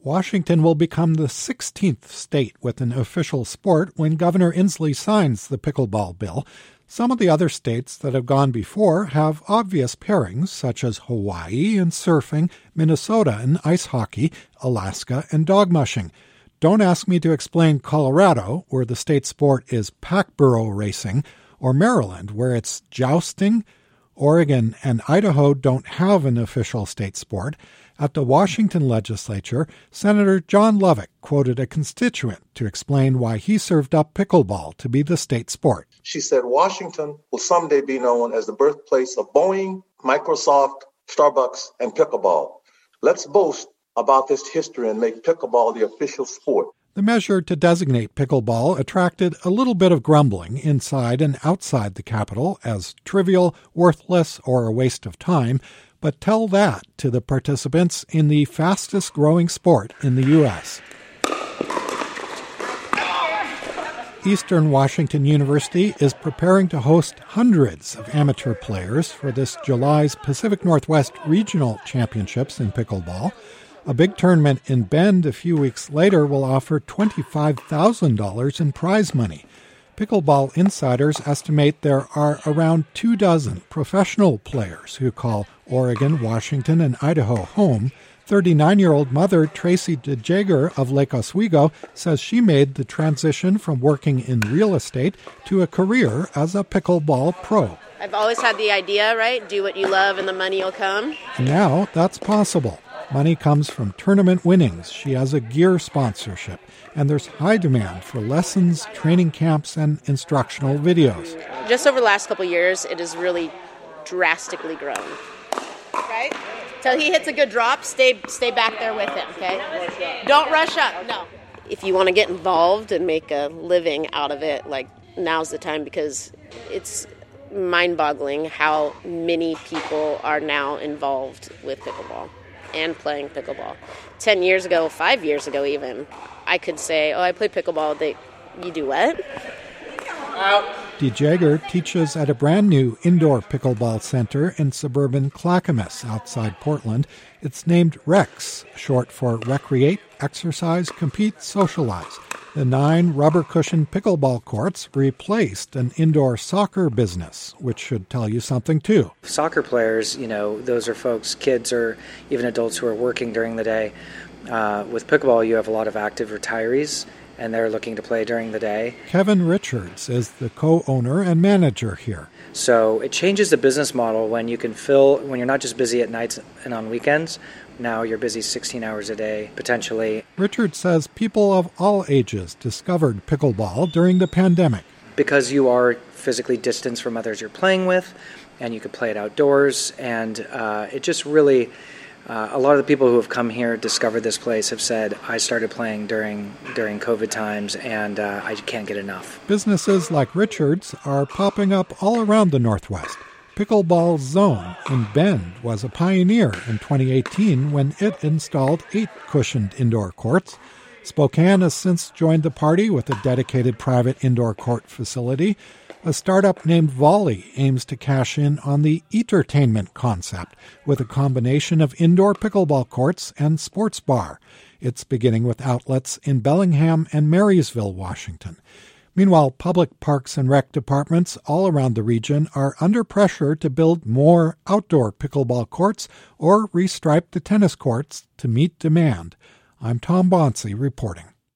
Washington will become the 16th state with an official sport when Governor Inslee signs the pickleball bill. Some of the other states that have gone before have obvious pairings, such as Hawaii and surfing, Minnesota and ice hockey, Alaska and dog mushing. Don't ask me to explain Colorado, where the state sport is pack burro racing, or Maryland, where it's jousting. Oregon and Idaho don't have an official state sport. At the Washington legislature, Senator John Lovick quoted a constituent to explain why he served up pickleball to be the state sport. She said, Washington will someday be known as the birthplace of Boeing, Microsoft, Starbucks, and pickleball. Let's boast about this history and make pickleball the official sport. The measure to designate pickleball attracted a little bit of grumbling inside and outside the Capitol as trivial, worthless, or a waste of time, but tell that to the participants in the fastest-growing sport in the U.S. Eastern Washington University is preparing to host hundreds of amateur players for this July's Pacific Northwest Regional Championships in pickleball. A big tournament in Bend a few weeks later will offer $25,000 in prize money. Pickleball insiders estimate there are around 24 professional players who call Oregon, Washington, and Idaho home. 39-year-old mother Tracy DeJager of Lake Oswego says she made the transition from working in real estate to a career as a pickleball pro. I've always had the idea, right? Do what you love and the money will come. And now that's possible. Money comes from tournament winnings. She has a gear sponsorship, and there's high demand for lessons, training camps, and instructional videos. Just over the last couple of years, it has really drastically grown. Right? Till he hits a good drop, stay back there with him, okay? Don't rush up, no. If you want to get involved and make a living out of it, like, now's the time, because it's mind-boggling how many people are now involved with pickleball and playing pickleball. 10 years ago, 5 years ago even, I could say, I play pickleball. You do what? DeJager teaches at a brand new indoor pickleball center in suburban Clackamas outside Portland. It's named REX, short for Recreate, Exercise, Compete, Socialize. The 9 rubber-cushioned pickleball courts replaced an indoor soccer business, which should tell you something, too. Soccer players, those are folks, kids or even adults who are working during the day. With pickleball, you have a lot of active retirees, and they're looking to play during the day. Kevin Richards is the co-owner and manager here. So it changes the business model when you can when you're not just busy at nights and on weekends. Now you're busy 16 hours a day, potentially. Richard says people of all ages discovered pickleball during the pandemic. Because you are physically distanced from others you're playing with, and you can play it outdoors, and it just really, a lot of the people who have come here, discovered this place, have said, I started playing during COVID times, and I can't get enough. Businesses like Richard's are popping up all around the Northwest. Pickleball Zone in Bend was a pioneer in 2018 when it installed 8 cushioned indoor courts. Spokane has since joined the party with a dedicated private indoor court facility. A startup named Volley aims to cash in on the entertainment concept with a combination of indoor pickleball courts and sports bar. It's beginning with outlets in Bellingham and Marysville, Washington. Meanwhile, public parks and rec departments all around the region are under pressure to build more outdoor pickleball courts or restripe the tennis courts to meet demand. I'm Tom Bonsi reporting.